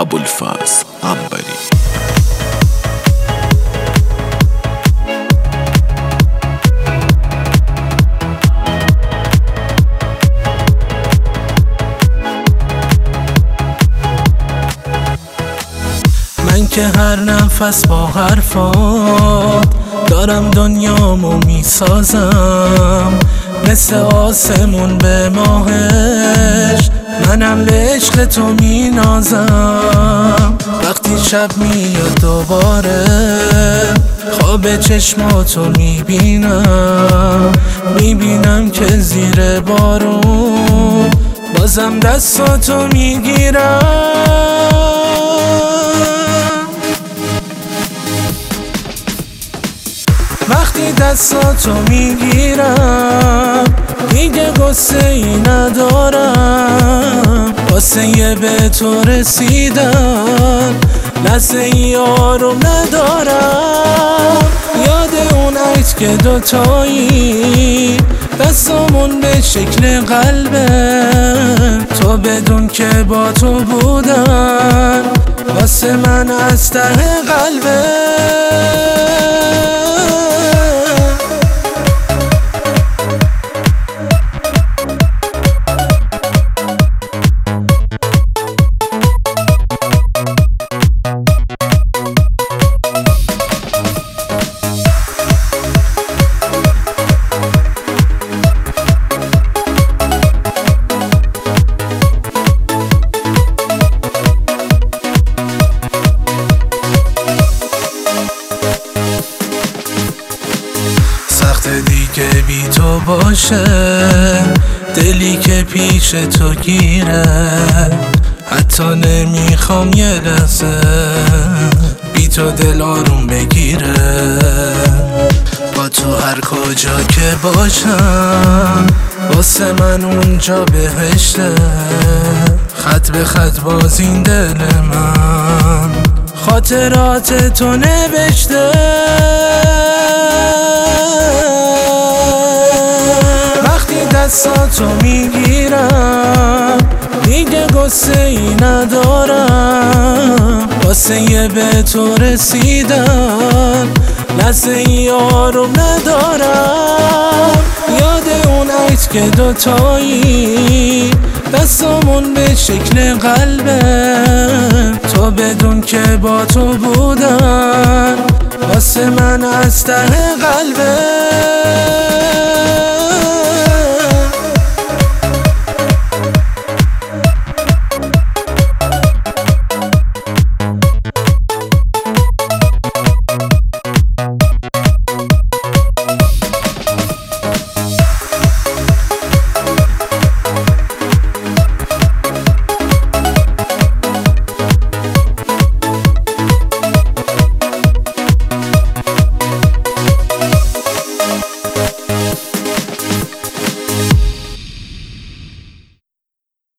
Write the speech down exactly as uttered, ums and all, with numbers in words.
ابوالفضل عنبری. من که هر نفس با حرفات دارم دنیامو میسازم، مثل آسمون به ماهش منم به عشق تو مینازم. وقتی شب میاد دوباره خواب چشماتو میبینم، میبینم که زیر بارون بازم دستاتو میگیرم. وقتی دستاتو میگیرم دیگه غصه ای ندارم، واسه یه به تو رسیدن لحظه ای آروم ندارم. یاد اون عید که دوتایی دستامون به شکل قلبه، تو بدون که با تو بودن واسه من از ته قلبه. دیگه بی تو باشه، دلی که پیش تو گیره، حتی نمیخوام یه لحظه بی تو دل آروم بگیره. با تو هر کجا که باشم واسه من اونجا بهشته، خط به خط باز این دل من خاطرات تو نوشته. دستاتو میگیرم دیگه غصه ای ندارم، واسه یه به تو رسیدن لحظه ای آروم ندارم. یاد اون عید که دوتایی دستامون به شکل قلبه، تو بدون که با تو بودن واسه من از ته قلبه.